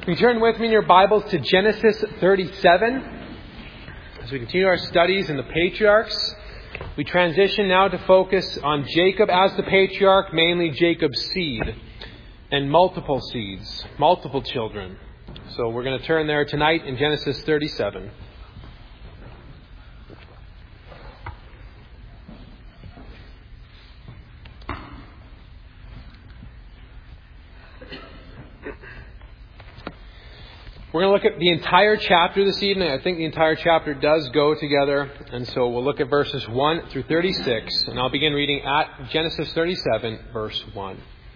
You turn with me in your Bibles to Genesis 37. As we continue our studies in the patriarchs, we transition now to focus on Jacob as the patriarch, mainly Jacob's seed and multiple seeds, multiple children. So we're going to turn there tonight in Genesis 37. We're going to look at the entire chapter this evening. I think the entire chapter does go together. And so we'll look at verses 1 through 36. And I'll begin reading at Genesis 37, verse 1.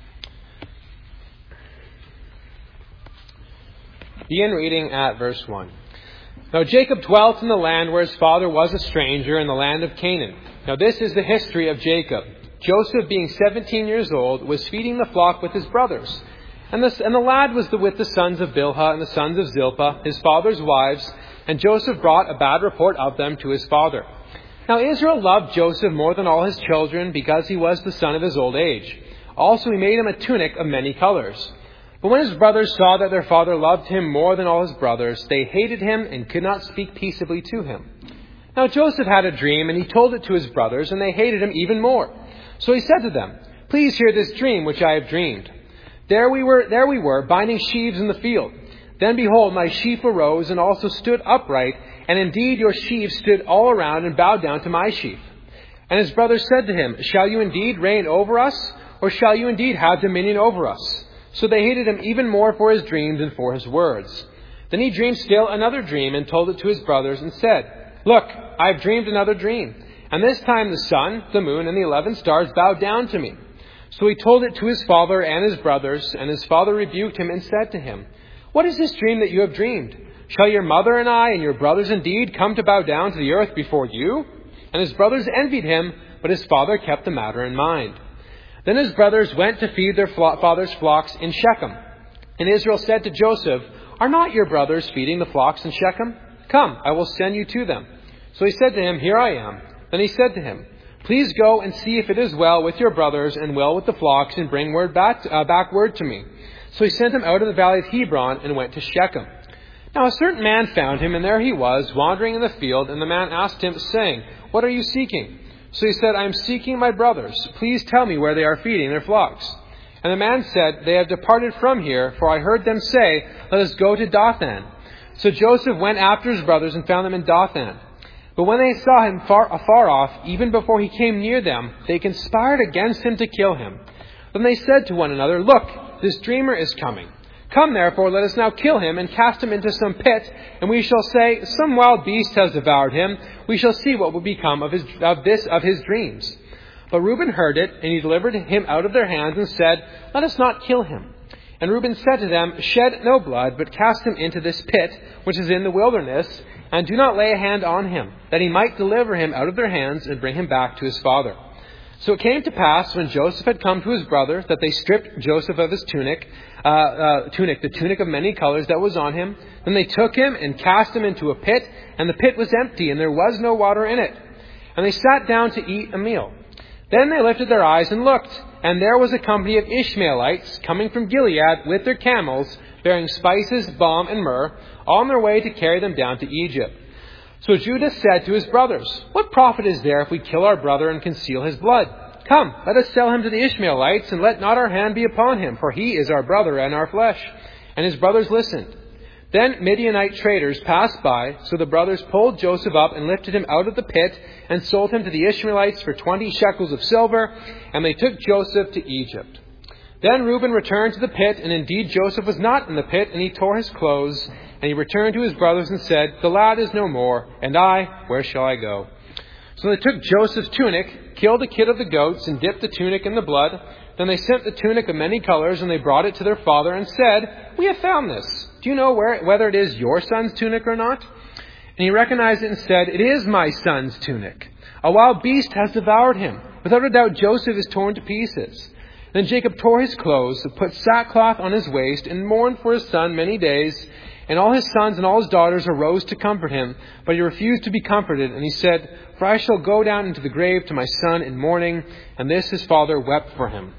Begin reading at verse 1. Now Jacob dwelt in the land where his father was a stranger, in the land of Canaan. Now this is the history of Jacob. Joseph, being 17 years old, was feeding the flock with his brothers. And the lad was with the sons of Bilhah and the sons of Zilpah, his father's wives, and Joseph brought a bad report of them to his father. Now Israel loved Joseph more than all his children, because he was the son of his old age. Also he made him a tunic of many colors. But when his brothers saw that their father loved him more than all his brothers, they hated him and could not speak peaceably to him. Now Joseph had a dream, and he told it to his brothers, and they hated him even more. So he said to them, "Please hear this dream which I have dreamed. There we were, binding sheaves in the field. Then behold, my sheaf arose and also stood upright, and indeed your sheaves stood all around and bowed down to my sheaf." And his brothers said to him, "Shall you indeed reign over us, or shall you indeed have dominion over us?" So they hated him even more for his dreams and for his words. Then he dreamed still another dream and told it to his brothers and said, "Look, I have dreamed another dream. And this time the sun, the moon, and the 11 stars bowed down to me." So he told it to his father and his brothers, and his father rebuked him and said to him, "What is this dream that you have dreamed? Shall your mother and I and your brothers indeed come to bow down to the earth before you?" And his brothers envied him, but his father kept the matter in mind. Then his brothers went to feed their father's flocks in Shechem. And Israel said to Joseph, "Are not your brothers feeding the flocks in Shechem? Come, I will send you to them." So he said to him, "Here I am." Then he said to him, "Please go and see if it is well with your brothers and well with the flocks, and bring back word to me." So he sent him out of the valley of Hebron and went to Shechem. Now a certain man found him, and there he was, wandering in the field. And the man asked him, saying, "What are you seeking?" So he said, "I am seeking my brothers. Please tell me where they are feeding their flocks." And the man said, "They have departed from here, for I heard them say, 'Let us go to Dothan.'" So Joseph went after his brothers and found them in Dothan. But when they saw him afar off, even before he came near them, they conspired against him to kill him. Then they said to one another, "Look, this dreamer is coming. Come therefore, let us now kill him and cast him into some pit, and we shall say, 'Some wild beast has devoured him.' We shall see what will become of his dreams." But Reuben heard it, and he delivered him out of their hands and said, "Let us not kill him." And Reuben said to them, "Shed no blood, but cast him into this pit, which is in the wilderness, and do not lay a hand on him, that he might deliver him out of their hands and bring him back to his father." So it came to pass, when Joseph had come to his brother, that they stripped Joseph of his tunic, the tunic of many colors that was on him. Then they took him and cast him into a pit, and the pit was empty, and there was no water in it. And they sat down to eat a meal. Then they lifted their eyes and looked, and there was a company of Ishmaelites coming from Gilead with their camels, bearing spices, balm, and myrrh, on their way to carry them down to Egypt. So Judah said to his brothers, "What profit is there if we kill our brother and conceal his blood? Come, let us sell him to the Ishmaelites, and let not our hand be upon him, for he is our brother and our flesh." And his brothers listened. Then Midianite traders passed by, so the brothers pulled Joseph up and lifted him out of the pit, and sold him to the Ishmaelites for 20 shekels of silver, and they took Joseph to Egypt. Then Reuben returned to the pit, and indeed Joseph was not in the pit, and he tore his clothes. And he returned to his brothers and said, "The lad is no more, and I, where shall I go?" So they took Joseph's tunic, killed a kid of the goats, and dipped the tunic in the blood. Then they sent the tunic of many colors, and they brought it to their father and said, "We have found this. Do you know whether it is your son's tunic or not?" And he recognized it and said, "It is my son's tunic. A wild beast has devoured him. Without a doubt Joseph is torn to pieces." Then Jacob tore his clothes, put sackcloth on his waist, and mourned for his son many days. And all his sons and all his daughters arose to comfort him, but he refused to be comforted. And he said, "For I shall go down into the grave to my son in mourning." And this his father wept for him.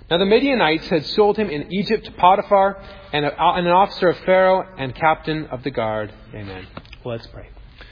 Now the Midianites had sold him in Egypt to Potiphar, and an officer of Pharaoh and captain of the guard. Amen. Well, let's pray.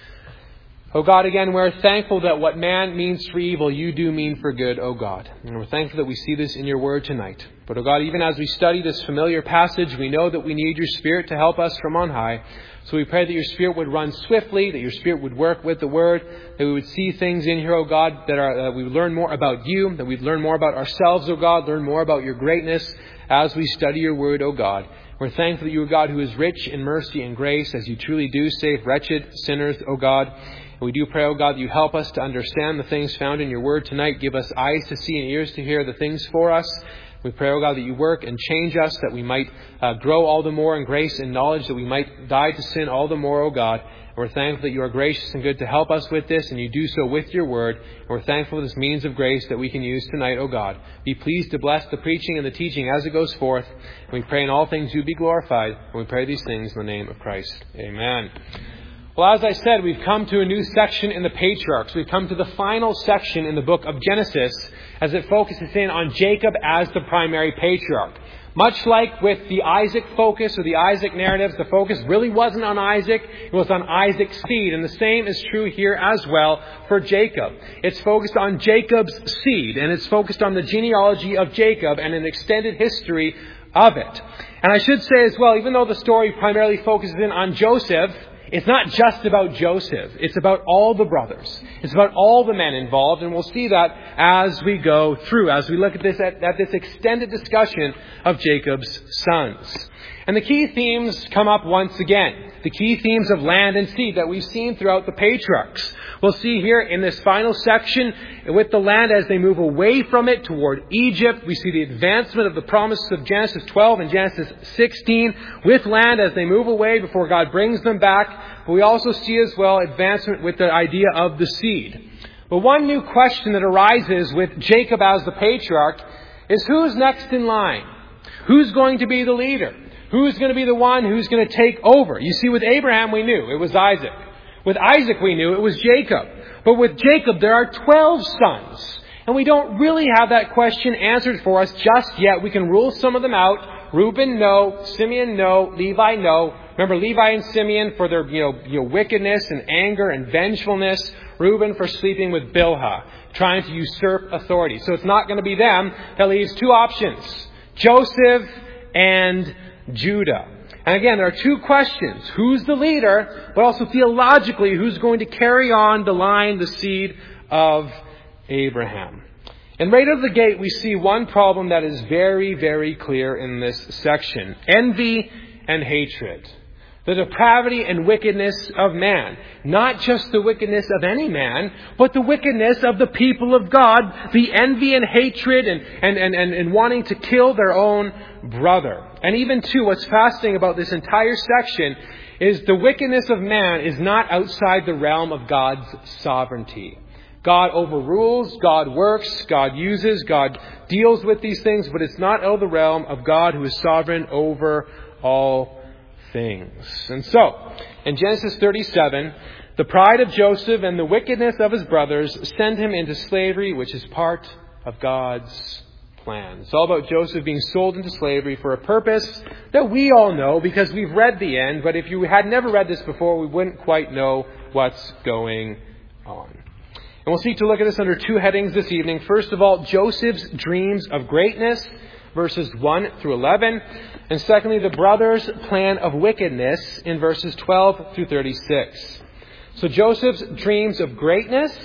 Oh God, again, we're thankful that what man means for evil, you do mean for good, oh God. And we're thankful that we see this in your word tonight. But, oh God, even as we study this familiar passage, we know that we need your Spirit to help us from on high. So we pray that your Spirit would run swiftly, that your Spirit would work with the word, that we would see things in here, oh God, that we would learn more about you, that we'd learn more about ourselves, oh God, learn more about your greatness as we study your word, oh God. We're thankful that you are God who is rich in mercy and grace, as you truly do save wretched sinners, oh God. And we do pray, oh God, that you help us to understand the things found in your word tonight. Give us eyes to see and ears to hear the things for us. We pray, oh God, that you work and change us, that we might grow all the more in grace and knowledge, that we might die to sin all the more, oh God. And we're thankful that you are gracious and good to help us with this, and you do so with your word. And we're thankful for this means of grace that we can use tonight, oh God. Be pleased to bless the preaching and the teaching as it goes forth. And we pray in all things you be glorified. And we pray these things in the name of Christ. Amen. Well, as I said, we've come to a new section in the patriarchs. We've come to the final section in the book of Genesis as it focuses in on Jacob as the primary patriarch. Much like with the Isaac focus or the Isaac narratives, the focus really wasn't on Isaac, it was on Isaac's seed. And the same is true here as well for Jacob. It's focused on Jacob's seed, and it's focused on the genealogy of Jacob and an extended history of it. And I should say as well, even though the story primarily focuses in on Joseph, it's not just about Joseph. It's about all the brothers. It's about all the men involved. And we'll see that as we go through, as we look at this extended discussion of Jacob's sons. And the key themes come up once again. The key themes of land and seed that we've seen throughout the patriarchs. We'll see here in this final section with the land as they move away from it toward Egypt. We see the advancement of the promises of Genesis 12 and Genesis 16 with land as they move away before God brings them back. But we also see as well advancement with the idea of the seed. But one new question that arises with Jacob as the patriarch is who's next in line? Who's going to be the leader? Who's going to be the one who's going to take over? You see, with Abraham we knew it was Isaac. With Isaac we knew it was Jacob. But with Jacob there are 12 sons. And we don't really have that question answered for us just yet. We can rule some of them out. Reuben, no. Simeon, no. Levi, no. Remember Levi and Simeon for their wickedness and anger and vengefulness. Reuben for sleeping with Bilhah, trying to usurp authority. So it's not going to be them. That leaves two options. Joseph and Judah. And again, there are two questions. Who's the leader? But also theologically, who's going to carry on the line, the seed of Abraham? And right out of the gate, we see one problem that is very, very clear in this section. Envy and hatred. The depravity and wickedness of man. Not just the wickedness of any man, but the wickedness of the people of God. The envy and hatred and wanting to kill their own brother. And even too, what's fascinating about this entire section is the wickedness of man is not outside the realm of God's sovereignty. God overrules, God works, God uses, God deals with these things, but it's not out of the realm of God who is sovereign over all things. And so, in Genesis 37, the pride of Joseph and the wickedness of his brothers send him into slavery, which is part of God's plan. It's all about Joseph being sold into slavery for a purpose that we all know because we've read the end, but if you had never read this before, we wouldn't quite know what's going on. And we'll seek to look at this under two headings this evening. First of all, Joseph's dreams of greatness, verses 1 through 11. And secondly, the brothers' plan of wickedness in verses 12 through 36. So Joseph's dreams of greatness,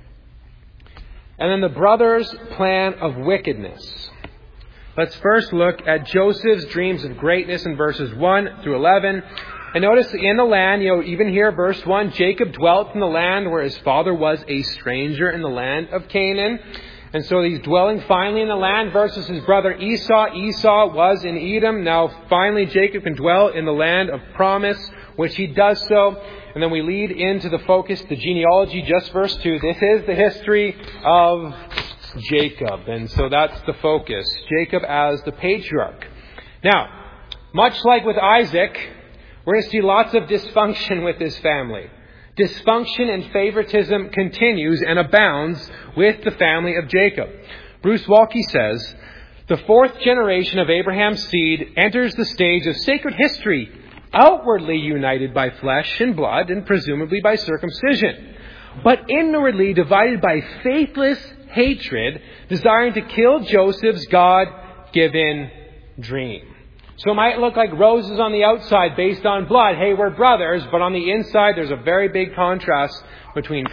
and then the brothers' plan of wickedness. Let's first look at Joseph's dreams of greatness in verses 1 through 11. And notice in the land, even here, verse 1, Jacob dwelt in the land where his father was a stranger in the land of Canaan. And so he's dwelling finally in the land versus his brother Esau. Esau was in Edom. Now finally Jacob can dwell in the land of promise, which he does so. And then we lead into the focus, the genealogy, just verse 2. This is the history of Jacob. And so that's the focus. Jacob as the patriarch. Now, much like with Isaac, we're going to see lots of dysfunction with his family. Dysfunction and favoritism continues and abounds with the family of Jacob. Bruce Waltke says, The fourth generation of Abraham's seed enters the stage of sacred history, outwardly united by flesh and blood and presumably by circumcision, but inwardly divided by faithless hatred, desiring to kill Joseph's God-given dream. So it might look like roses on the outside based on blood. Hey, we're brothers, but on the inside there's a very big contrast between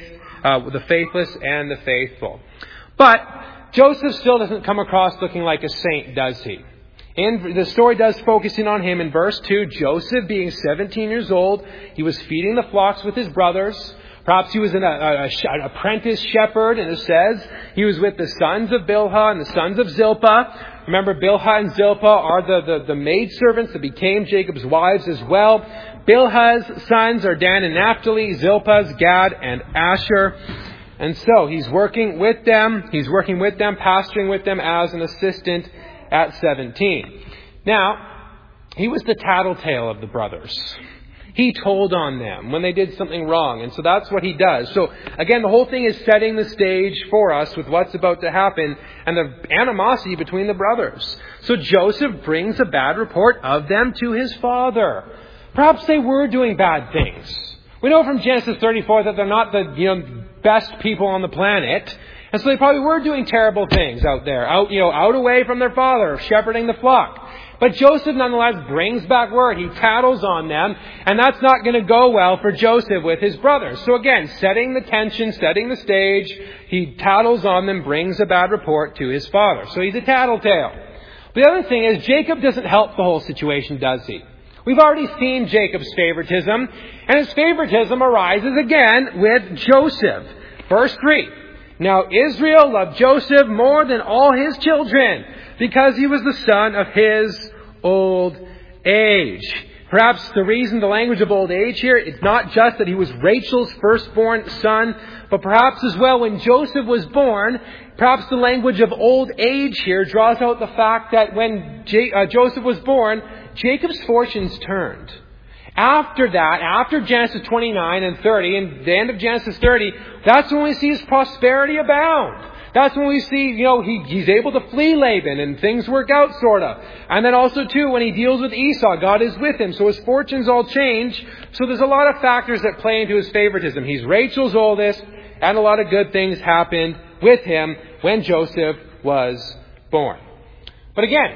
the faithless and the faithful. But Joseph still doesn't come across looking like a saint, does he? And the story does focus in on him in verse 2. Joseph, being 17 years old, he was feeding the flocks with his brothers. Perhaps he was an apprentice shepherd, and it says he was with the sons of Bilhah and the sons of Zilpah. Remember, Bilhah and Zilpah are the maidservants that became Jacob's wives as well. Bilhah's sons are Dan and Naphtali, Zilpah's Gad and Asher. And so he's working with them. He's working with them, pastoring with them as an assistant at 17. Now, he was the tattletale of the brothers. He told on them when they did something wrong. And so that's what he does. So again, the whole thing is setting the stage for us with what's about to happen and the animosity between the brothers. So Joseph brings a bad report of them to his father. Perhaps they were doing bad things. We know from Genesis 34 that they're not the best people on the planet. And so they probably were doing terrible things out there, out away from their father, shepherding the flock. But Joseph nonetheless brings back word. He tattles on them, and that's not going to go well for Joseph with his brothers. So again, setting the tension, setting the stage, he tattles on them, brings a bad report to his father. So he's a tattletale. The other thing is, Jacob doesn't help the whole situation, does he? We've already seen Jacob's favoritism, and his favoritism arises again with Joseph. Verse 3. Now Israel loved Joseph more than all his children, because he was the son of his old age. Perhaps the reason the language of old age here, it's not just that he was Rachel's firstborn son, but perhaps as well when Joseph was born, perhaps the language of old age here draws out the fact that when Joseph was born, Jacob's fortunes turned. After that, after Genesis 29 and 30, and the end of Genesis 30, that's when we see his prosperity abound. That's when we see, he's able to flee Laban and things work out, sort of. And then also, too, when he deals with Esau, God is with him. So his fortunes all change. So there's a lot of factors that play into his favoritism. He's Rachel's oldest, and a lot of good things happened with him when Joseph was born. But again,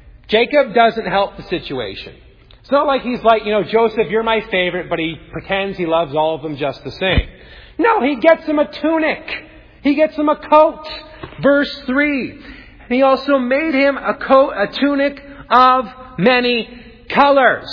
Jacob doesn't help the situation. It's not like he's like, Joseph, you're my favorite, but he pretends he loves all of them just the same. No, he gets him a tunic. He gets him a coat. Verse 3. And he also made him a tunic of many colors.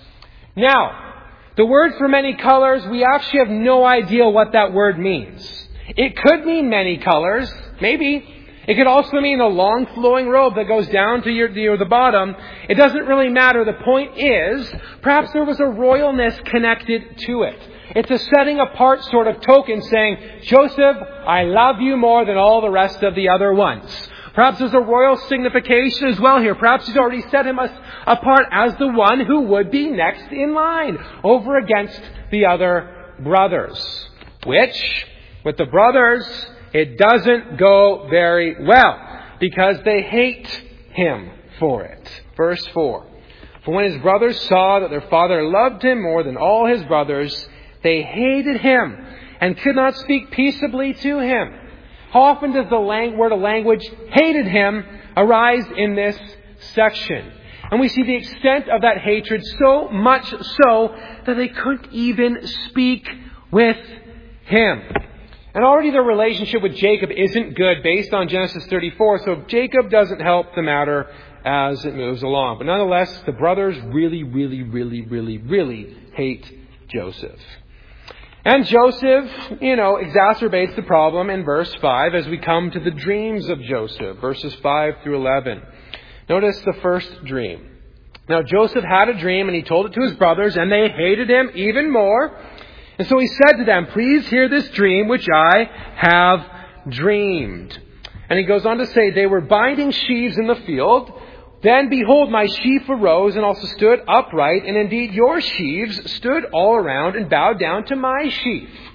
Now, the word for many colors, we actually have no idea what that word means. It could mean many colors, maybe. It could also mean a long flowing robe that goes down to the bottom. It doesn't really matter. The point is, perhaps there was a royalness connected to it. It's a setting apart sort of token saying, Joseph, I love you more than all the rest of the other ones. Perhaps there's a royal signification as well here. Perhaps he's already set him apart as the one who would be next in line over against the other brothers. Which, with the brothers, it doesn't go very well because they hate him for it. Verse 4. For when his brothers saw that their father loved him more than all his brothers, they hated him and could not speak peaceably to him. How often does the word of language hated him arise in this section? And we see the extent of that hatred so much so that they couldn't even speak with him. And already their relationship with Jacob isn't good based on Genesis 34, so Jacob doesn't help the matter as it moves along. But nonetheless, the brothers really, really, really, really, really hate Joseph. And Joseph, exacerbates the problem in verse 5 as we come to the dreams of Joseph, verses 5 through 11. Notice the first dream. Now Joseph had a dream and he told it to his brothers, and they hated him even more. And so he said to them, please hear this dream which I have dreamed. And he goes on to say, they were binding sheaves in the field. Then behold, my sheaf arose and also stood upright. And indeed your sheaves stood all around and bowed down to my sheaf.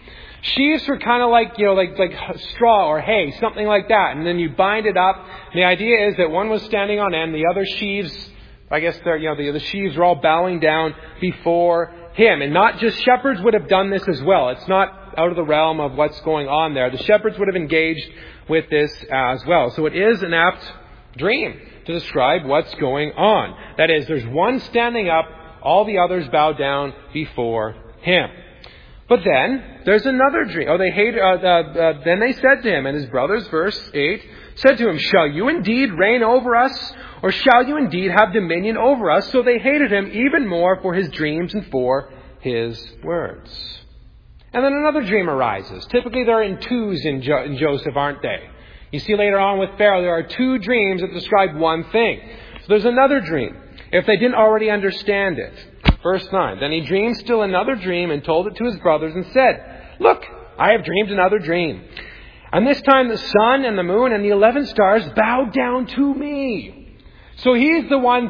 Sheaves were kind of like straw or hay, something like that. And then you bind it up. And the idea is that one was standing on end, the other sheaves, I guess the sheaves were all bowing down before him. And not just shepherds would have done this as well. It's not out of the realm of what's going on there. The shepherds would have engaged with this as well. So it is an apt dream to describe what's going on. That is, there's one standing up, all the others bow down before him. But then there's another dream. Then they said to him, and his brothers, verse 8, said to him, "Shall you indeed reign over us, or shall you indeed have dominion over us?" So they hated him even more for his dreams and for his words. And then another dream arises. Typically they're in twos in Joseph, aren't they? You see later on with Pharaoh, there are two dreams that describe one thing. So there's another dream, if they didn't already understand it. Verse 9, then he dreamed still another dream and told it to his brothers and said, "Look, I have dreamed another dream. And this time the sun and the moon and the 11 stars bowed down to me." So he's the one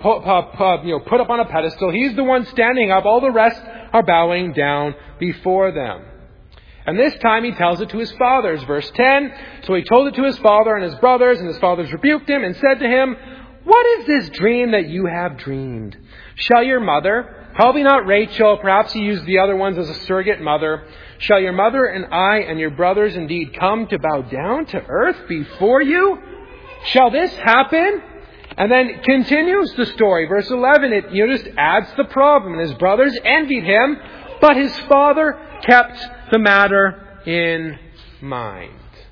put up on a pedestal. He's the one standing up. All the rest are bowing down before them. And this time he tells it to his fathers. Verse 10, so he told it to his father and his brothers rebuked him and said to him, "What is this dream that you have dreamed? Shall your mother," probably not Rachel, perhaps he used the other ones as a surrogate mother, "shall your mother and I and your brothers indeed come to bow down to earth before you? Shall this happen?" And then continues the story. Verse 11, it just adds the problem. And his brothers envied him, but his father kept the matter in mind.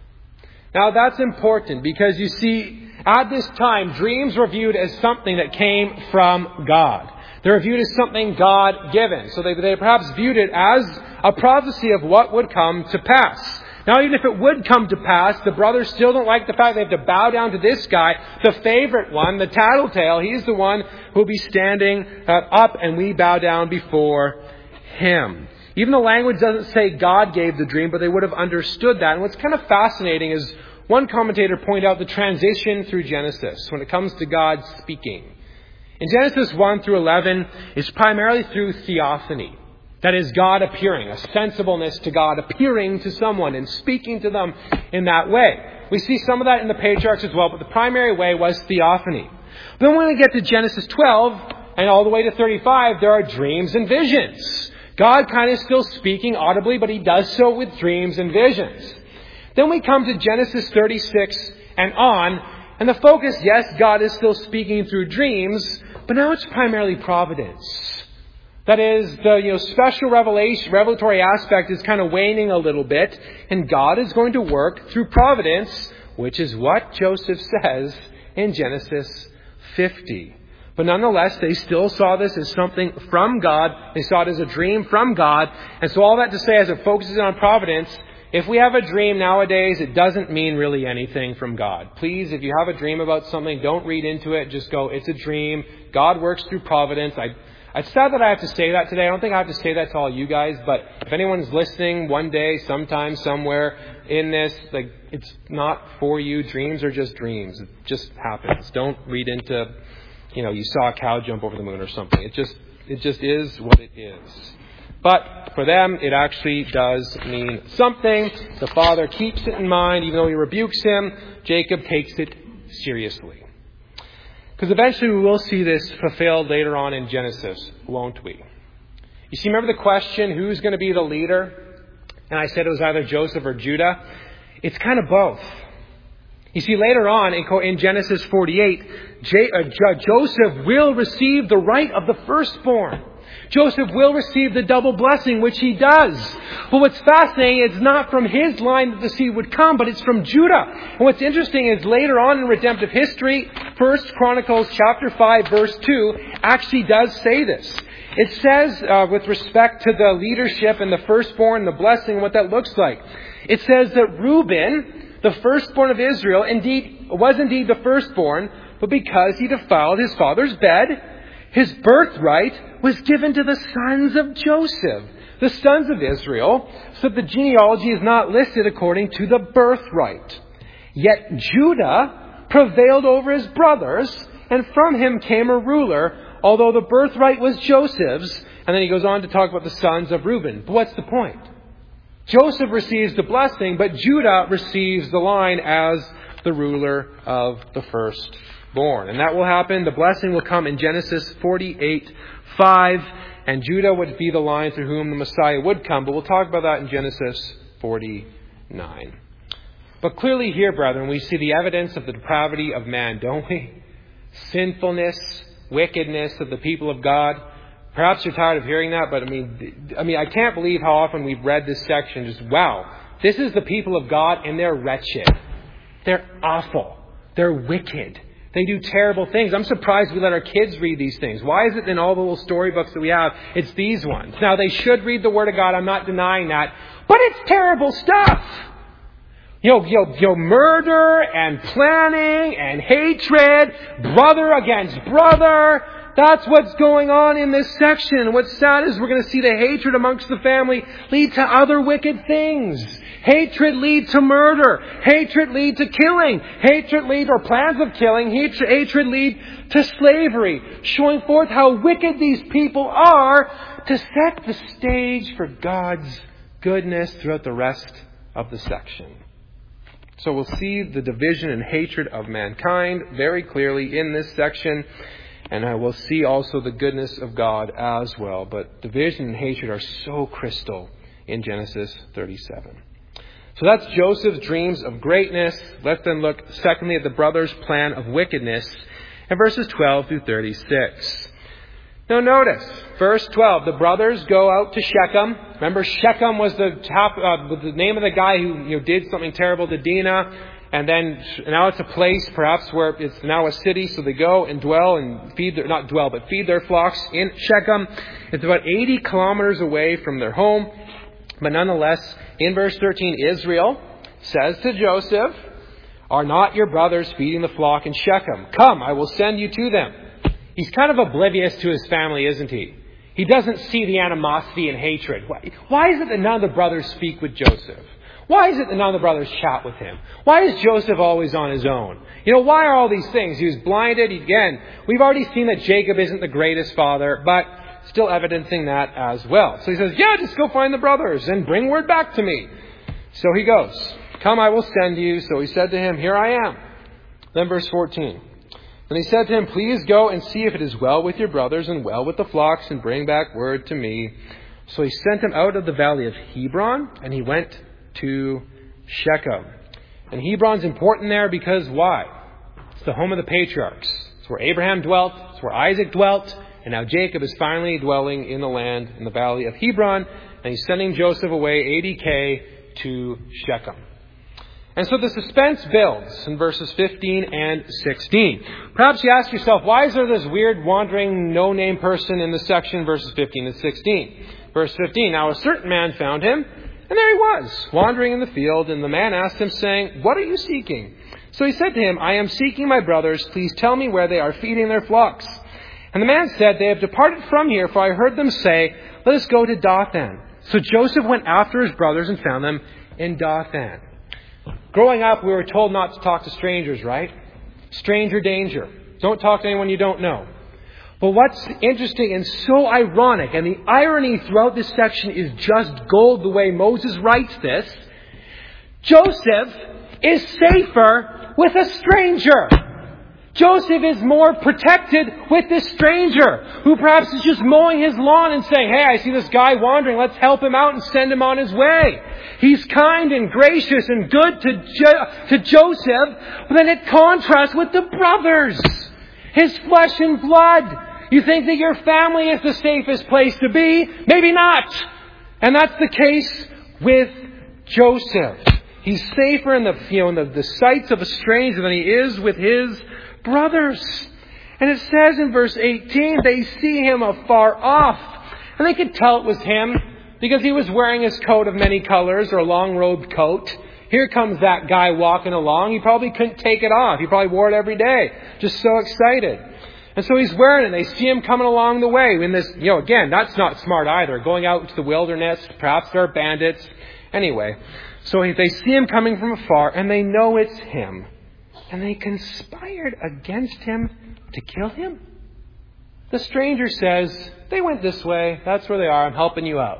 Now that's important because you see, at this time, dreams were viewed as something that came from God. They were viewed as something God-given. So they perhaps viewed it as a prophecy of what would come to pass. Now, even if it would come to pass, the brothers still don't like the fact they have to bow down to this guy, the favorite one, the tattletale. He's the one who will be standing up, and we bow down before him. Even the language doesn't say God gave the dream, but they would have understood that. And what's kind of fascinating is one commentator pointed out the transition through Genesis when it comes to God speaking. In Genesis 1 through 11, it's primarily through theophany. That is, God appearing, a sensibleness to God appearing to someone and speaking to them in that way. We see some of that in the patriarchs as well, but the primary way was theophany. But then when we get to Genesis 12 and all the way to 35, there are dreams and visions. God kind of still speaking audibly, but he does so with dreams and visions. Then we come to Genesis 36 and on, and the focus, yes, God is still speaking through dreams, but now it's primarily providence. That is, the special revelatory aspect is kind of waning a little bit, and God is going to work through providence, which is what Joseph says in Genesis 50. But nonetheless, they still saw this as something from God. They saw it as a dream from God. And so all that to say, as it focuses on providence, if we have a dream nowadays, it doesn't mean really anything from God. Please, if you have a dream about something, don't read into it. Just go, it's a dream. God works through providence. It's sad that I have to say that today. I don't think I have to say that to all you guys, but if anyone's listening one day, sometime, somewhere in this, it's not for you. Dreams are just dreams. It just happens. Don't read into, you saw a cow jump over the moon or something. It just is what it is. But for them, it actually does mean something. The father keeps it in mind, even though he rebukes him. Jacob takes it seriously. Because eventually we will see this fulfilled later on in Genesis, won't we? You see, remember the question, who's going to be the leader? And I said it was either Joseph or Judah. It's kind of both. You see, later on in Genesis 48, Joseph will receive the right of the firstborn. Joseph will receive the double blessing, which he does. But what's fascinating, it's not from his line that the seed would come, but it's from Judah. And what's interesting is later on in redemptive history, 1 Chronicles chapter 5, verse 2, actually does say this. It says, with respect to the leadership and the firstborn, the blessing, what that looks like. It says that Reuben, the firstborn of Israel, was indeed the firstborn, but because he defiled his father's bed, his birthright was given to the sons of Joseph, the sons of Israel, so that the genealogy is not listed according to the birthright. Yet Judah prevailed over his brothers, and from him came a ruler, although the birthright was Joseph's. And then he goes on to talk about the sons of Reuben. But what's the point? Joseph receives the blessing, but Judah receives the line as the ruler of the firstborn. And that will happen. The blessing will come in Genesis 48:5, and Judah would be the line through whom the Messiah would come. But we'll talk about that in Genesis 49. But clearly here, brethren, we see the evidence of the depravity of man, don't we? Sinfulness, wickedness of the people of God. Perhaps you're tired of hearing that, but I mean, I can't believe how often we've read this section. Just, wow, this is the people of God, and they're wretched. They're awful. They're wicked. They do terrible things. I'm surprised we let our kids read these things. Why is it in all the little storybooks that we have, it's these ones? Now, they should read the Word of God. I'm not denying that. But it's terrible stuff. Murder and planning and hatred, brother against brother. That's what's going on in this section. And what's sad is we're going to see the hatred amongst the family lead to other wicked things. Hatred lead to murder. Hatred lead to killing. Hatred lead, or plans of killing. Hatred lead to slavery. Showing forth how wicked these people are to set the stage for God's goodness throughout the rest of the section. So we'll see the division and hatred of mankind very clearly in this section. And I will see also the goodness of God as well. But division and hatred are so crystal in Genesis 37. So that's Joseph's dreams of greatness. Let's then look secondly at the brothers' plan of wickedness in verses 12 through 36. Now notice, verse 12, the brothers go out to Shechem. Remember, Shechem was the name of the guy who did something terrible to Dinah. And then now it's a place perhaps where it's now a city. So they go and dwell and feed their flocks in Shechem. It's about 80 kilometers away from their home. But nonetheless, in verse 13, Israel says to Joseph, "Are not your brothers feeding the flock in Shechem? Come, I will send you to them." He's kind of oblivious to his family, isn't he? He doesn't see the animosity and hatred. Why is it that none of the brothers speak with Joseph? Why is it that none of the brothers chat with him? Why is Joseph always on his own? Why are all these things? He was blinded. Again, we've already seen that Jacob isn't the greatest father, but still evidencing that as well. So he says, just go find the brothers and bring word back to me. So he goes, "Come, I will send you." So he said to him, "Here I am." Then verse 14. Then he said to him, "Please go and see if it is well with your brothers and well with the flocks, and bring back word to me." So he sent him out of the valley of Hebron, and he went to Shechem. And Hebron's important there because why? It's the home of the patriarchs. It's where Abraham dwelt. It's where Isaac dwelt. And now Jacob is finally dwelling in the land in the valley of Hebron. And he's sending Joseph away 80K to Shechem. And so the suspense builds in verses 15 and 16. Perhaps you ask yourself, why is there this weird wandering no-name person in this section, verses 15 and 16? Verse 15, "Now a certain man found him, and there he was, wandering in the field. And the man asked him, saying, 'What are you seeking?' So he said to him, 'I am seeking my brothers. Please tell me where they are feeding their flocks.' And the man said, 'They have departed from here, for I heard them say, Let us go to Dothan.' So Joseph went after his brothers and found them in Dothan." Growing up, we were told not to talk to strangers, right? Stranger danger. Don't talk to anyone you don't know. But what's interesting and so ironic, and the irony throughout this section is just gold the way Moses writes this, Joseph is safer with a stranger. Joseph is more protected with this stranger who perhaps is just mowing his lawn and saying, "Hey, I see this guy wandering. Let's help him out and send him on his way." He's kind and gracious and good to Joseph, but then it contrasts with the brothers, his flesh and blood. You think that your family is the safest place to be? Maybe not. And that's the case with Joseph. He's safer in the sights of a stranger than he is with his brothers. And it says in verse 18, they see him afar off. And they could tell it was him because he was wearing his coat of many colors, or a long-robed coat. Here comes that guy walking along. He probably couldn't take it off. He probably wore it every day. Just so excited. And so he's wearing it. They see him coming along the way. In this, again, that's not smart either. Going out into the wilderness. Perhaps they're bandits. Anyway, so they see him coming from afar, and they know it's him. And they conspired against him to kill him. The stranger says, "They went this way. That's where they are. I'm helping you out."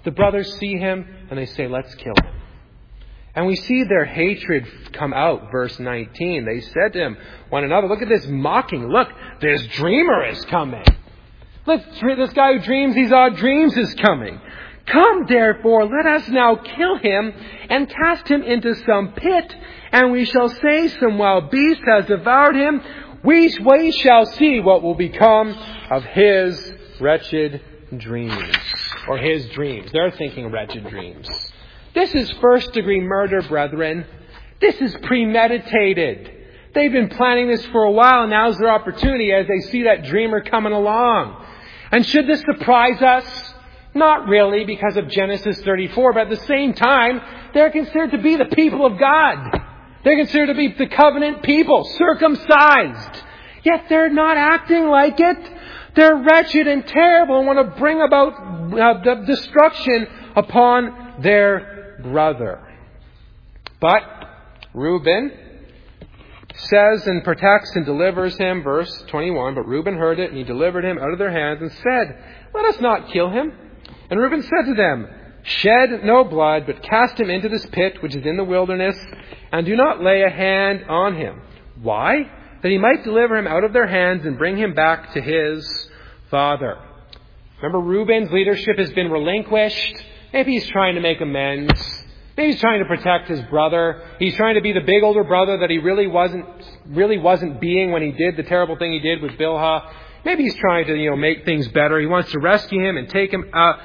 The brothers see him and they say, let's kill him. And we see their hatred come out, verse 19. They said to one another, look at this mocking. Look, this dreamer is coming. Look, this guy who dreams these odd dreams is coming. Come, therefore, let us now kill him and cast him into some pit, and we shall say some wild beast has devoured him. We shall see what will become of his wretched dreams. Or his dreams. They're thinking wretched dreams. This is first-degree murder, brethren. This is premeditated. They've been planning this for a while, and now's their opportunity as they see that dreamer coming along. And should this surprise us? Not really, because of Genesis 34, but at the same time, they're considered to be the people of God. They're considered to be the covenant people, circumcised. Yet they're not acting like it. They're wretched and terrible and want to bring about destruction upon their brother. But Reuben says and protects and delivers him, verse 21, but Reuben heard it and he delivered him out of their hands and said, let us not kill him. And Reuben said to them, shed no blood, but cast him into this pit which is in the wilderness, and do not lay a hand on him. Why? That he might deliver him out of their hands and bring him back to his father. Remember, Reuben's leadership has been relinquished. Maybe he's trying to make amends. Maybe he's trying to protect his brother. He's trying to be the big older brother that he really wasn't being when he did the terrible thing he did with Bilhah. Maybe he's trying to, make things better. He wants to rescue him and take him,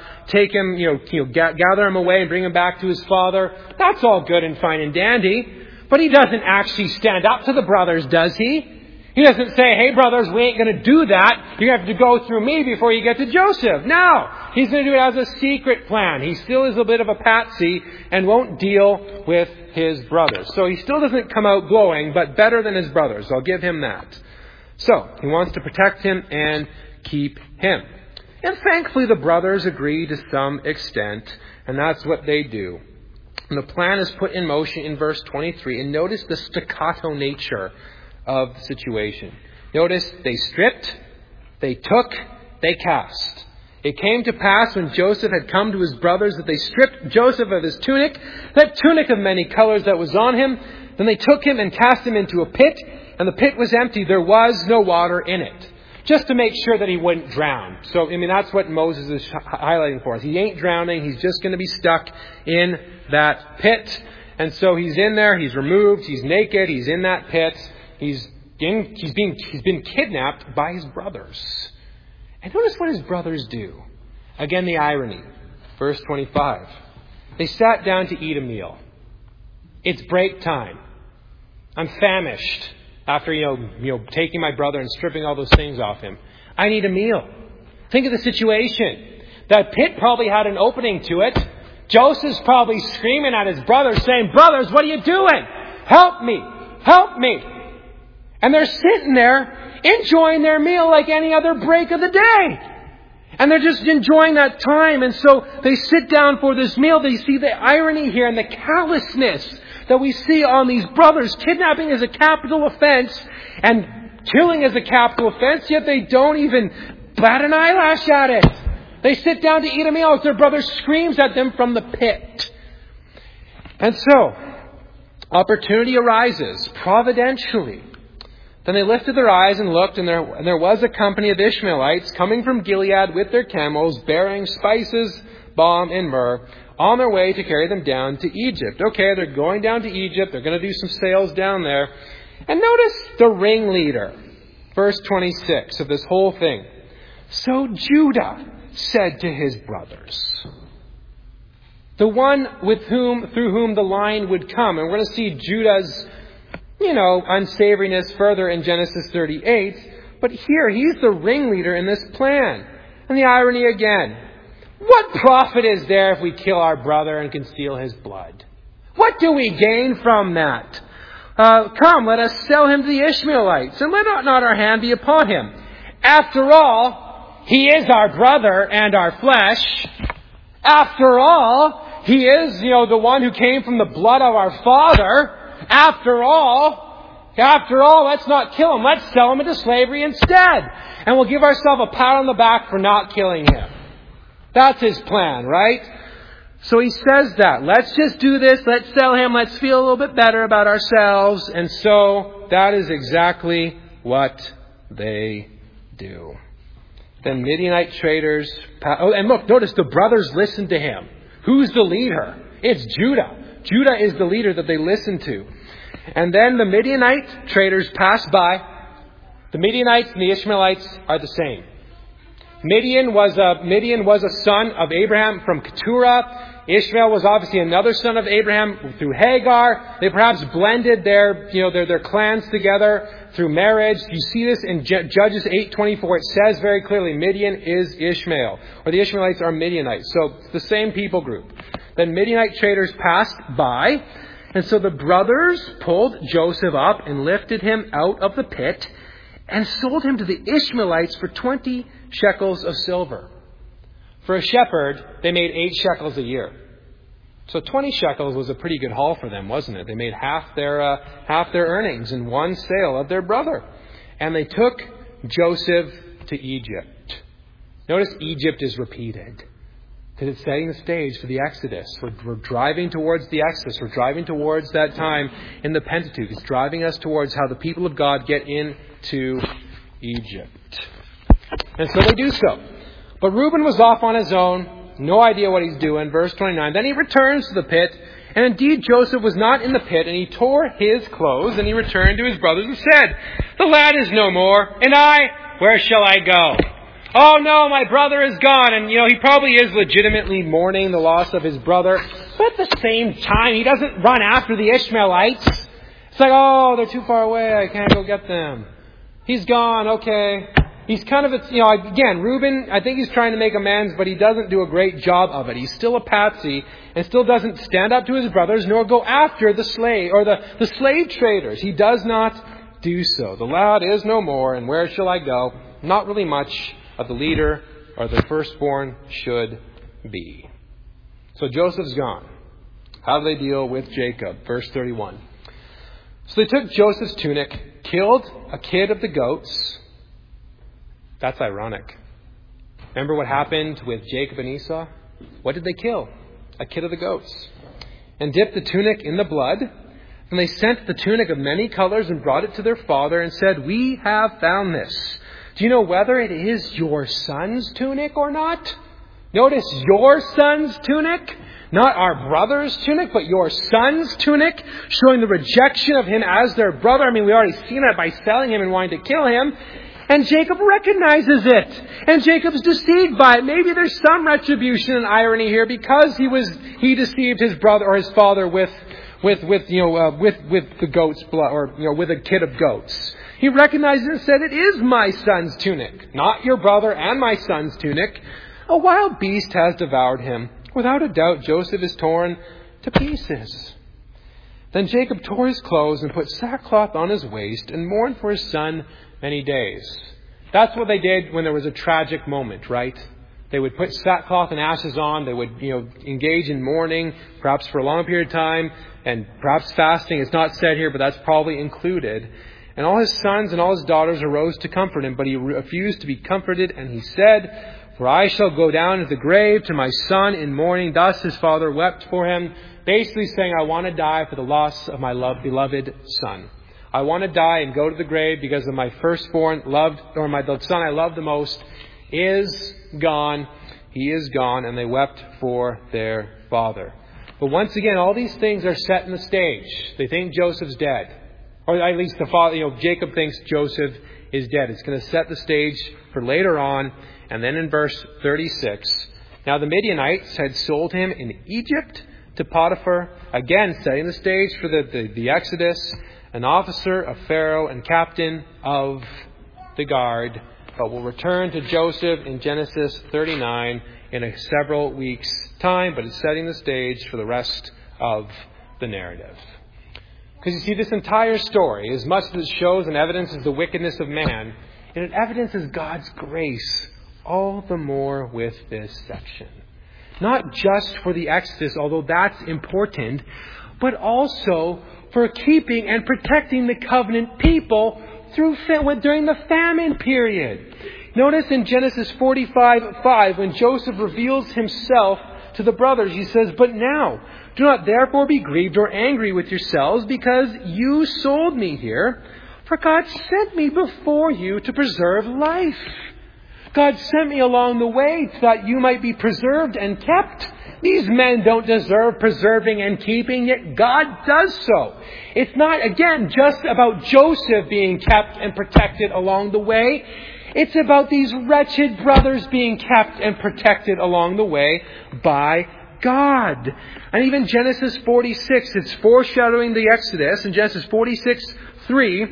gather him away and bring him back to his father. That's all good and fine and dandy. But he doesn't actually stand up to the brothers, does he? He doesn't say, hey brothers, we ain't going to do that. You have to go through me before you get to Joseph. No, he's going to do it as a secret plan. He still is a bit of a patsy and won't deal with his brothers. So he still doesn't come out glowing, but better than his brothers. I'll give him that. So he wants to protect him and keep him. And thankfully the brothers agree to some extent, and that's what they do. And the plan is put in motion in verse 23. And notice the staccato nature of the situation. Notice they stripped, they took, they cast. It came to pass when Joseph had come to his brothers that they stripped Joseph of his tunic, that tunic of many colors that was on him. Then they took him and cast him into a pit, and the pit was empty. There was no water in it. Just to make sure that he wouldn't drown. So, that's what Moses is highlighting for us. He ain't drowning. He's just going to be stuck in that pit. And so he's in there. He's removed. He's naked. He's in that pit. He's been kidnapped by his brothers. And notice what his brothers do. Again, the irony. Verse 25. They sat down to eat a meal. It's break time. I'm famished after, taking my brother and stripping all those things off him. I need a meal. Think of the situation. That pit probably had an opening to it. Joseph's probably screaming at his brothers saying, brothers, what are you doing? Help me. Help me. And they're sitting there enjoying their meal like any other break of the day. And they're just enjoying that time. And so they sit down for this meal. They see the irony here and the callousness that we see on these brothers. Kidnapping is a capital offense and killing is a capital offense, yet they don't even bat an eyelash at it. They sit down to eat a meal as their brother screams at them from the pit. And so, opportunity arises providentially. Then they lifted their eyes and looked, and there was a company of Ishmaelites coming from Gilead with their camels, bearing spices, balm, and myrrh, on their way to carry them down to Egypt. Okay, they're going down to Egypt. They're going to do some sales down there. And notice the ringleader, verse 26 of this whole thing. So Judah said to his brothers, the one through whom the line would come. And we're going to see Judah's, unsavoriness further in Genesis 38. But here, he's the ringleader in this plan. And the irony again. What profit is there if we kill our brother and conceal his blood? What do we gain from that? Come, let us sell him to the Ishmaelites, and let not our hand be upon him. After all, he is our brother and our flesh. After all, he is, the one who came from the blood of our father. After all, let's not kill him. Let's sell him into slavery instead. And we'll give ourselves a pat on the back for not killing him. That's his plan, right? So he says that. Let's just do this. Let's sell him. Let's feel a little bit better about ourselves. And so that is exactly what they do. Then Midianite traders... and look, notice the brothers listen to him. Who's the leader? It's Judah. Judah is the leader that they listen to. And then the Midianite traders pass by. The Midianites and the Ishmaelites are the same. Midian was a son of Abraham from Keturah. Ishmael was obviously another son of Abraham through Hagar. They perhaps blended their clans together through marriage. You see this in Judges 8:24. It says very clearly Midian is Ishmael, or the Ishmaelites are Midianites. So it's the same people group. Then Midianite traders passed by, and so the brothers pulled Joseph up and lifted him out of the pit and sold him to the Ishmaelites for 20 shekels of silver. For a shepherd, they made 8 shekels a year. So 20 shekels was a pretty good haul for them, wasn't it? They made half their earnings in one sale of their brother. And they took Joseph to Egypt. Notice Egypt is repeated, because it's setting the stage for the Exodus. We're driving towards the Exodus. We're driving towards that time in the Pentateuch. It's driving us towards how the people of God get into Egypt. And so they do so. But Reuben was off on his own, no idea what he's doing. Verse 29, then he returns to the pit, and indeed Joseph was not in the pit, and he tore his clothes, and he returned to his brothers and said, the lad is no more, and I, where shall I go? Oh no, my brother is gone. And he probably is legitimately mourning the loss of his brother, but at the same time, he doesn't run after the Ishmaelites. It's like, oh, they're too far away, I can't go get them. He's gone, okay. He's kind of, again, Reuben, I think he's trying to make amends, but he doesn't do a great job of it. He's still a patsy and still doesn't stand up to his brothers nor go after the slave or the slave traders. He does not do so. The lad is no more, and where shall I go? Not really much of the leader or the firstborn should be. So Joseph's gone. How do they deal with Jacob? Verse 31. So they took Joseph's tunic, killed a kid of the goats. That's ironic. Remember what happened with Jacob and Esau? What did they kill? A kid of the goats. And dipped the tunic in the blood. And they sent the tunic of many colors and brought it to their father and said, we have found this. Do you know whether it is your son's tunic or not? Notice your son's tunic. Not our brother's tunic, but your son's tunic. Showing the rejection of him as their brother. I mean, we already seen that by selling him and wanting to kill him. And Jacob recognizes it. And Jacob's deceived by it. Maybe there's some retribution and irony here because he deceived his brother or his father with the goat's blood, or with a kid of goats. He recognized it and said, it is my son's tunic, not your brother and my son's tunic. A wild beast has devoured him. Without a doubt, Joseph is torn to pieces. Then Jacob tore his clothes and put sackcloth on his waist and mourned for his son many days. That's what they did when there was a tragic moment, right? They would put sackcloth and ashes on. They would, engage in mourning, perhaps for a long period of time, and perhaps fasting. It's not said here, but that's probably included. And all his sons and all his daughters arose to comfort him, but he refused to be comforted, and he said, for I shall go down to the grave to my son in mourning. Thus his father wept for him, basically saying, I want to die for the loss of my beloved son. I want to die and go to the grave because of my firstborn the son I love the most is gone. He is gone, and they wept for their father. But once again, all these things are set in the stage. They think Joseph's dead. Or at least the father, Jacob thinks Joseph is dead. It's going to set the stage for later on. And then in verse 36, now the Midianites had sold him in Egypt to Potiphar, again setting the stage for the Exodus, an officer of Pharaoh and captain of the guard. But we'll return to Joseph in Genesis 39 in several weeks' time, but it's setting the stage for the rest of the narrative. Because you see, this entire story, as much as it shows and evidences the wickedness of man, it evidences God's grace all the more with this section. Not just for the Exodus, although that's important, but also for keeping and protecting the covenant people during the famine period. Notice in Genesis 45:5, when Joseph reveals himself to the brothers. He says, "But now, do not therefore be grieved or angry with yourselves because you sold me here. For God sent me before you to preserve life. God sent me along the way so that you might be preserved and kept. These men don't deserve preserving and keeping, yet God does so." It's not, again, just about Joseph being kept and protected along the way. It's about these wretched brothers being kept and protected along the way by God. And even Genesis 46, it's foreshadowing the Exodus. In Genesis 46:3,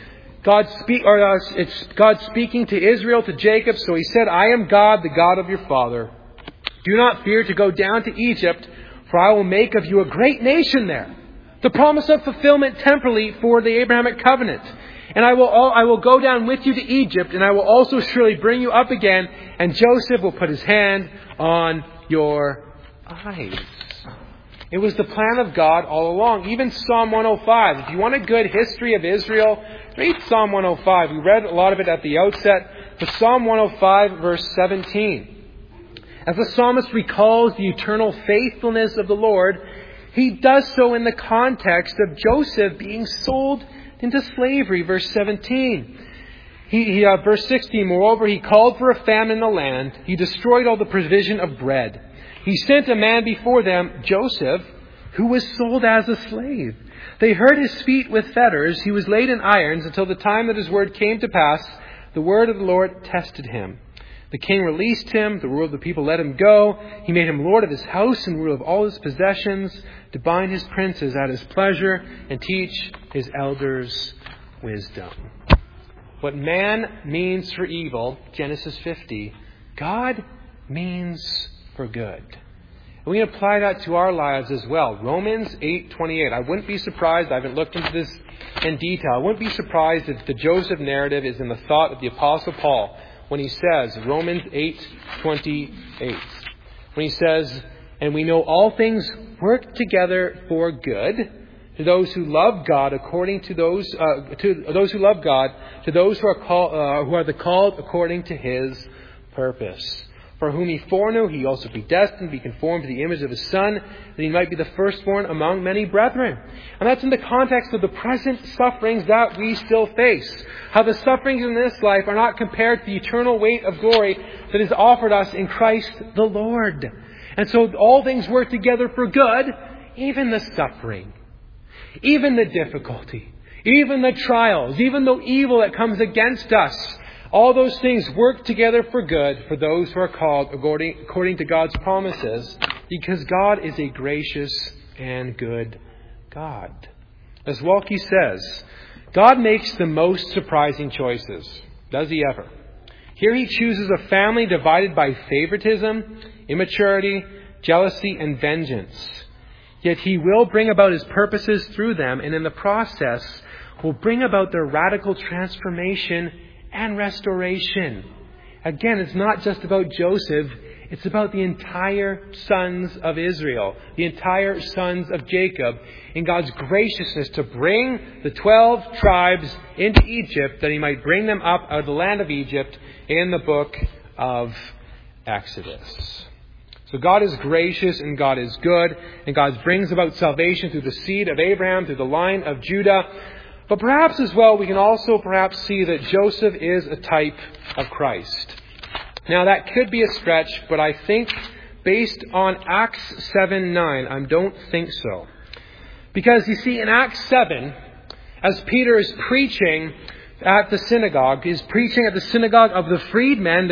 it's God speaking to Israel, to Jacob. So he said, "I am God, the God of your father. Do not fear to go down to Egypt, for I will make of you a great nation there." The promise of fulfillment temporally for the Abrahamic covenant. "And I will go down with you to Egypt, and I will also surely bring you up again, and Joseph will put his hand on your eyes." It was the plan of God all along. Even Psalm 105. If you want a good history of Israel, read Psalm 105. We read a lot of it at the outset. But Psalm 105, verse 17. As the psalmist recalls the eternal faithfulness of the Lord, he does so in the context of Joseph being sold into slavery. Verse 17. Verse 16, "Moreover, he called for a famine in the land. He destroyed all the provision of bread. He sent a man before them, Joseph, who was sold as a slave. They hurt his feet with fetters. He was laid in irons until the time that his word came to pass. The word of the Lord tested him. The king released him. The rule of the people let him go. He made him lord of his house and ruler of all his possessions, to bind his princes at his pleasure and teach his elders wisdom." What man means for evil, Genesis 50, God means for good. And we apply that to our lives as well. Romans 8:28. I wouldn't be surprised, I haven't looked into this in detail, I wouldn't be surprised if the Joseph narrative is in the thought of the Apostle Paul when he says, Romans 8:28, when he says, "And we know all things work together for good to those who love God, according to those who love God, to those who are the called according to His purpose. For whom He foreknew, He also predestined to be conformed to the image of His Son, that He might be the firstborn among many brethren." And that's in the context of the present sufferings that we still face. How the sufferings in this life are not compared to the eternal weight of glory that is offered us in Christ the Lord. And so all things work together for good, even the suffering, even the difficulty, even the trials, even the evil that comes against us. All those things work together for good for those who are called according to God's promises, because God is a gracious and good God. As Walke says, God makes the most surprising choices. Does He ever? Here He chooses a family divided by favoritism, immaturity, jealousy, and vengeance. Yet He will bring about His purposes through them, and in the process will bring about their radical transformation and restoration. Again, it's not just about Joseph. It's about the entire sons of Israel, the entire sons of Jacob, in God's graciousness to bring the 12 tribes into Egypt, that He might bring them up out of the land of Egypt in the book of Exodus. So God is gracious and God is good, and God brings about salvation through the seed of Abraham, through the line of Judah. But perhaps as well, we can also perhaps see that Joseph is a type of Christ. Now that could be a stretch, but I think based on Acts 7:9, I don't think so. Because you see, in Acts 7, as Peter is preaching at the synagogue, he's preaching at the synagogue of the freedmen, the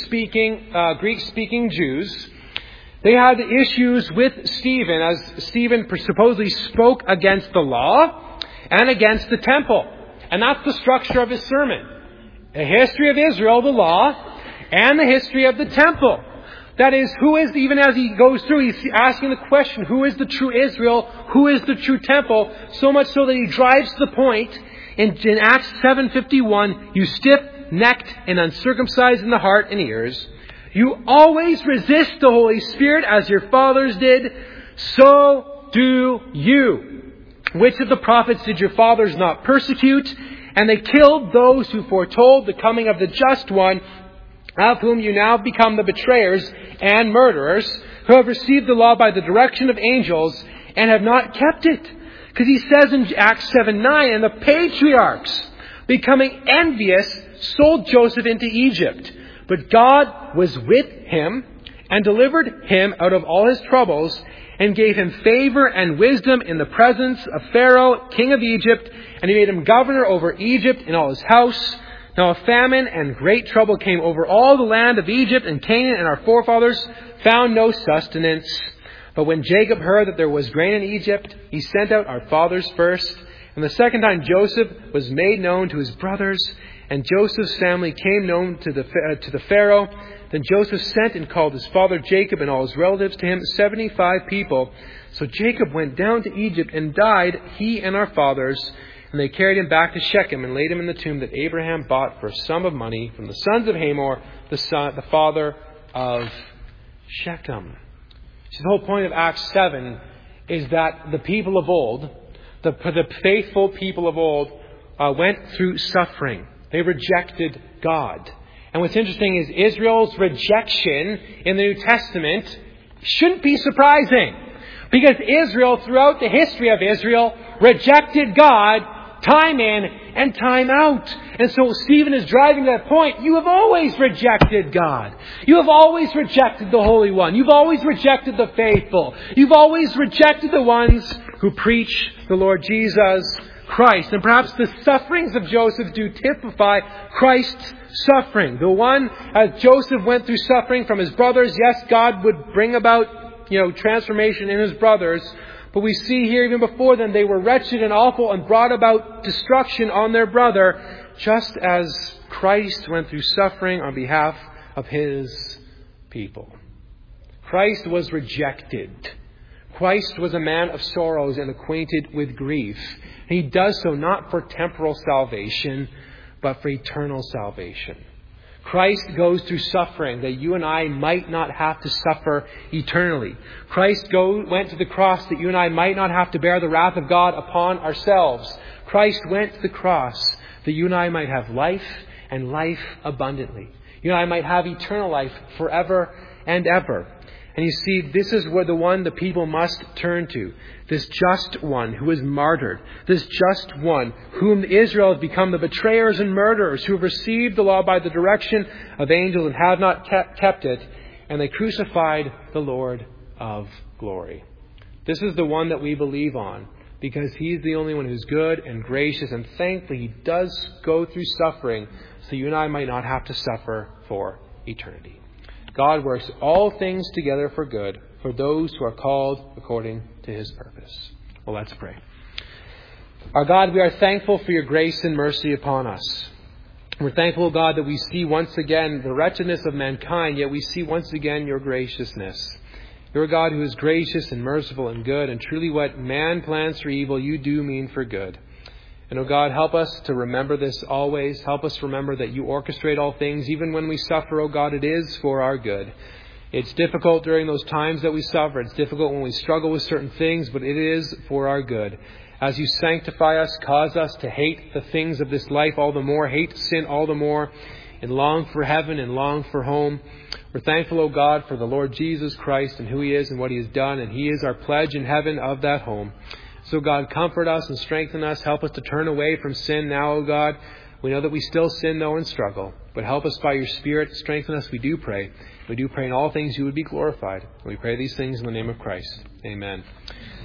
Greek-speaking Jews. They had issues with Stephen, as Stephen supposedly spoke against the law and against the temple. And that's the structure of his sermon. A history of Israel, the law, and the history of the temple. That is, who is, even as he goes through, he's asking the question, who is the true Israel? Who is the true temple? So much so that he drives to the point in Acts 7:51, "You stiff-necked and uncircumcised in the heart and ears, you always resist the Holy Spirit as your fathers did, so do you. Which of the prophets did your fathers not persecute? And they killed those who foretold the coming of the Just One, of whom you now become the betrayers and murderers, who have received the law by the direction of angels and have not kept it. Because he says in Acts 7:9, and the patriarchs, becoming envious, sold Joseph into Egypt. But God was with him and delivered him out of all his troubles and gave him favor and wisdom in the presence of Pharaoh, king of Egypt, and he made him governor over Egypt and all his house. Now a famine and great trouble came over all the land of Egypt and Canaan, and our forefathers found no sustenance. But when Jacob heard that there was grain in Egypt, he sent out our fathers first. And the second time Joseph was made known to his brothers, and Joseph's family came known to the Pharaoh. Then Joseph sent and called his father Jacob and all his relatives to him, 75 people. So Jacob went down to Egypt and died, he and our fathers. And they carried him back to Shechem and laid him in the tomb that Abraham bought for a sum of money from the sons of Hamor, the father of Shechem. So the whole point of Acts 7 is that the people of old, the faithful people of old, went through suffering. They rejected God. And what's interesting is Israel's rejection in the New Testament shouldn't be surprising. Because Israel, throughout the history of Israel, rejected God time in and time out. And so Stephen is driving to that point. You have always rejected God. You have always rejected the Holy One. You've always rejected the faithful. You've always rejected the ones who preach the Lord Jesus Christ. And perhaps the sufferings of Joseph do typify Christ's suffering. The one, as Joseph went through suffering from his brothers, yes, God would bring about, transformation in his brothers. But we see here, even before them, they were wretched and awful and brought about destruction on their brother, just as Christ went through suffering on behalf of his people. Christ was rejected. Christ was a man of sorrows and acquainted with grief. He does so not for temporal salvation, but for eternal salvation. Christ goes through suffering that you and I might not have to suffer eternally. Christ went to the cross that you and I might not have to bear the wrath of God upon ourselves. Christ went to the cross that you and I might have life and life abundantly. You and I might have eternal life forever and ever. And you see, this is where the people must turn to. This just one who is martyred. This just one whom Israel has become the betrayers and murderers, who have received the law by the direction of angels and have not kept it. And they crucified the Lord of glory. This is the one that we believe on, because he's the only one who's good and gracious. And thankfully, he does go through suffering so you and I might not have to suffer for eternity. God works all things together for good for those who are called according to his purpose. Well, let's pray. Our God, we are thankful for your grace and mercy upon us. We're thankful, God, that we see once again the wretchedness of mankind, yet we see once again your graciousness. You're a God who is gracious and merciful and good, and truly what man plans for evil, you do mean for good. And, oh God, help us to remember this always. Help us remember that you orchestrate all things. Even when we suffer, oh God, it is for our good. It's difficult during those times that we suffer. It's difficult when we struggle with certain things, but it is for our good. As you sanctify us, cause us to hate the things of this life all the more, hate sin all the more, and long for heaven and long for home. We're thankful, O God, for the Lord Jesus Christ and who he is and what he has done, and he is our pledge in heaven of that home. So, God, comfort us and strengthen us. Help us to turn away from sin now, O God. We know that we still sin, though, and struggle. But help us by your Spirit. Strengthen us, we do pray. We do pray in all things you would be glorified. We pray these things in the name of Christ. Amen.